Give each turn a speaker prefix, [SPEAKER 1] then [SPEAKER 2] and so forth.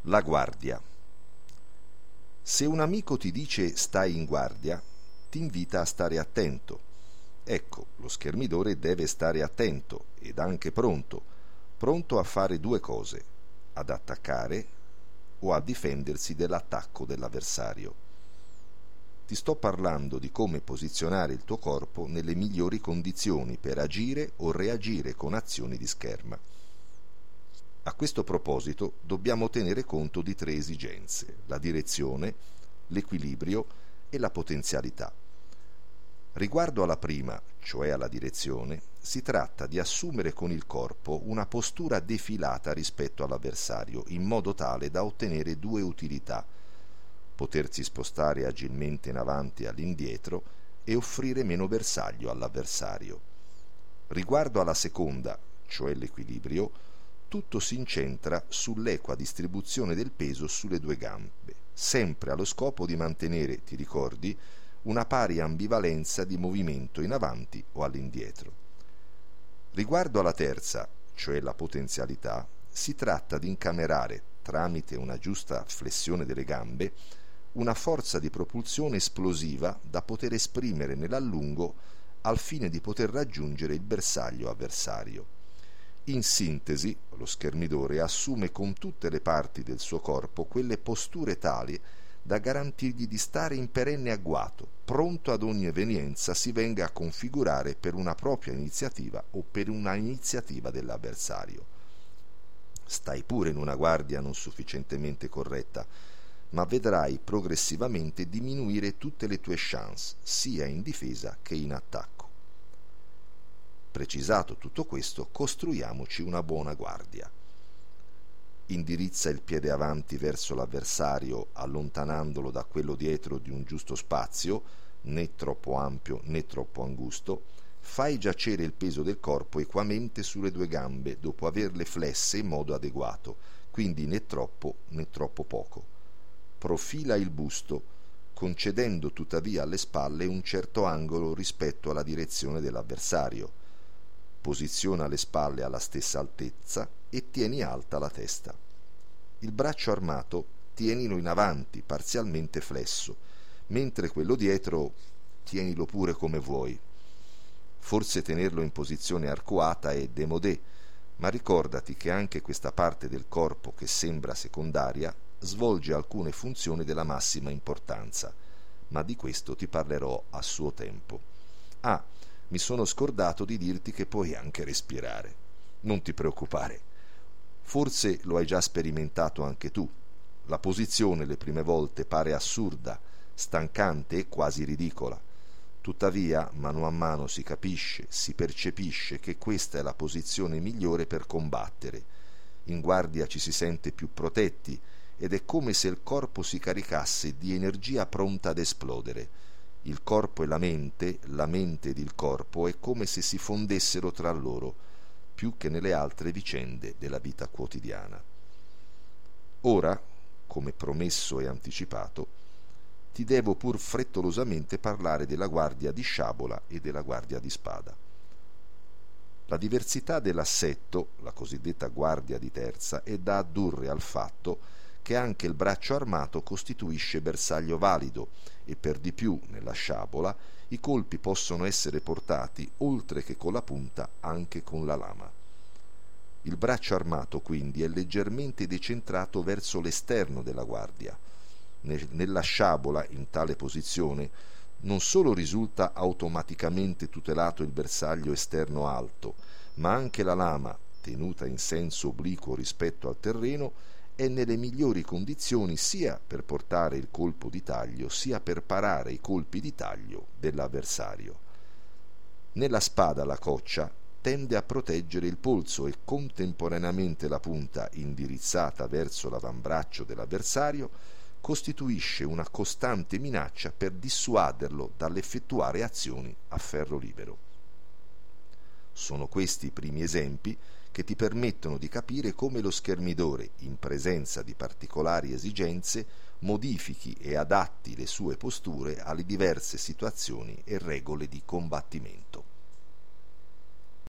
[SPEAKER 1] La guardia. Se un amico ti dice stai in guardia, ti invita a stare attento. Ecco, lo schermidore deve stare attento ed anche pronto a fare due cose: ad attaccare o a difendersi dell'attacco dell'avversario. Ti sto parlando di come posizionare il tuo corpo nelle migliori condizioni per agire o reagire con azioni di scherma. A questo proposito dobbiamo tenere conto di tre esigenze: la direzione, l'equilibrio e la potenzialità. Riguardo alla prima, cioè alla direzione, si tratta di assumere con il corpo una postura defilata rispetto all'avversario, in modo tale da ottenere due utilità: potersi spostare agilmente in avanti e all'indietro e offrire meno bersaglio all'avversario. Riguardo alla seconda, cioè l'equilibrio, tutto si incentra sull'equa distribuzione del peso sulle due gambe, sempre allo scopo di mantenere, ti ricordi, una pari ambivalenza di movimento in avanti o all'indietro. Riguardo alla terza, cioè la potenzialità, si tratta di incamerare, tramite una giusta flessione delle gambe, una forza di propulsione esplosiva da poter esprimere nell'allungo al fine di poter raggiungere il bersaglio avversario. In sintesi, lo schermidore assume con tutte le parti del suo corpo quelle posture tali da garantirgli di stare in perenne agguato, pronto ad ogni evenienza si venga a configurare per una propria iniziativa o per una iniziativa dell'avversario. Stai pure in una guardia non sufficientemente corretta, ma vedrai progressivamente diminuire tutte le tue chance, sia in difesa che in attacco. Precisato tutto questo, costruiamoci una buona guardia. Indirizza il piede avanti verso l'avversario, allontanandolo da quello dietro di un giusto spazio, né troppo ampio né troppo angusto. Fai giacere il peso del corpo equamente sulle due gambe dopo averle flesse in modo adeguato, quindi né troppo né troppo poco. Profila il busto, concedendo tuttavia alle spalle un certo angolo rispetto alla direzione dell'avversario. Posiziona le spalle alla stessa altezza e tieni alta la testa. Il braccio armato tienilo in avanti, parzialmente flesso, mentre quello dietro tienilo pure come vuoi. Forse tenerlo in posizione arcuata è démodé, ma ricordati che anche questa parte del corpo che sembra secondaria svolge alcune funzioni della massima importanza, ma di questo ti parlerò a suo tempo. Mi sono scordato di dirti che puoi anche respirare. Non ti preoccupare. Forse lo hai già sperimentato anche tu. La posizione le prime volte pare assurda, stancante e quasi ridicola. Tuttavia, mano a mano si capisce, si percepisce che questa è la posizione migliore per combattere. In guardia ci si sente più protetti ed è come se il corpo si caricasse di energia pronta ad esplodere. Il corpo e la mente ed il corpo è come se si fondessero tra loro, più che nelle altre vicende della vita quotidiana. Ora, come promesso e anticipato, ti devo pur frettolosamente parlare della guardia di sciabola e della guardia di spada. La diversità dell'assetto, la cosiddetta guardia di terza, è da addurre al fatto che anche il braccio armato costituisce bersaglio valido e per di più nella sciabola i colpi possono essere portati, oltre che con la punta, anche con la lama. Il braccio armato quindi è leggermente decentrato verso l'esterno della guardia. Nella sciabola, in tale posizione, non solo risulta automaticamente tutelato il bersaglio esterno alto, ma anche la lama, tenuta in senso obliquo rispetto al terreno, è nelle migliori condizioni sia per portare il colpo di taglio sia per parare i colpi di taglio dell'avversario. Nella spada la coccia tende a proteggere il polso e contemporaneamente la punta, indirizzata verso l'avambraccio dell'avversario, costituisce una costante minaccia per dissuaderlo dall'effettuare azioni a ferro libero. Sono questi i primi esempi che ti permettono di capire come lo schermidore, in presenza di particolari esigenze, modifichi e adatti le sue posture alle diverse situazioni e regole di combattimento.